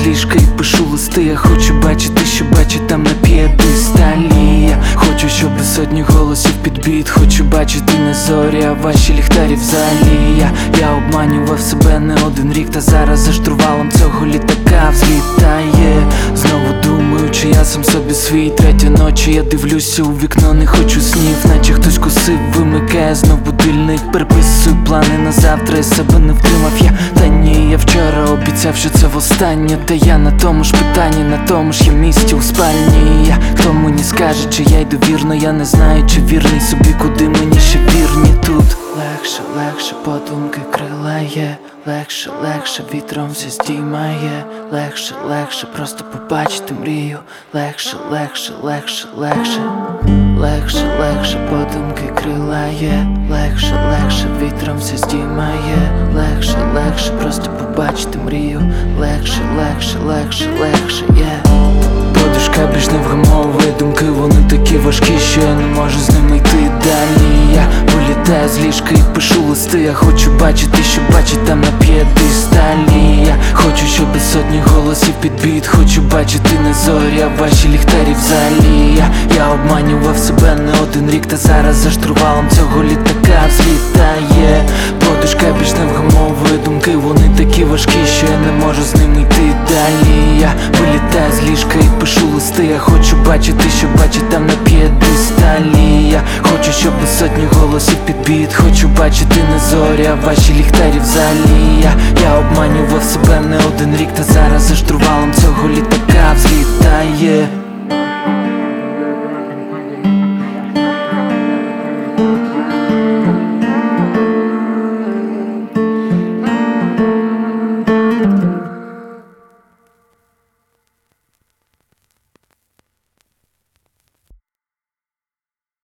з ліжка і пишу листи. Я хочу бачити, що бачить там на п'єдесталі. Я хочу, щоб сотні голосів під біт. Хочу бачити не зорі, а ваші ліхтарі в залі. Я обманював себе не один рік, та зараз за штурвалом цього літака взлітає. Знову думаю, чи я сам собі свій. Третя ночі, я дивлюся у вікно, не хочу снів, наче хтось косив, вимикає знов будильник. Переписую плани на завтра, і себе не втримав я. Та ні, я вчора обіцяв, що це востаннє. Та я на тому ж питанні, на тому ж я місці у спальні. Хто мені скаже, чи я йду вірно, я не знаю, чи вірний собі, куди мені ще вірні тут. Легше, легше, подумки крила є. Легше, легше, вітром все здіймає. Легше, легше, просто побачити мрію. Легше, легше, легше, легше. Легше, легше, подумки крила є. Легше, легше, вітром все здіймає. Легше, легше, просто побачити мрію. Легше, легше, легше, легше, Подушка більш не вгамовує думки, вони такі важкі, що я не можу з ними йти далі. Я вилітаю з ліжка і пишу листи. Я хочу бачити, що бачить там на п'єдесталі. Я хочу, щоб сотні голосів під біт. Хочу бачити не зорі, а ваші ліхтарі в залі. Я обманював себе не один рік, та зараз за штурвалом цього літака взлітає. Подушка більш не вгамовує думки, вони такі важкі, що я не можу з ними йти далі. Я вилітаю з ліжка і пишу листи. Я хочу бачити, що бачить там на п'єдесталі. Я хочу, щоб сотні голосів під біт. Хочу бачити не зорі, а ваші ліхтарі в залі. Я обманював себе не один рік, та зараз за штурвалом цього літака взлітає.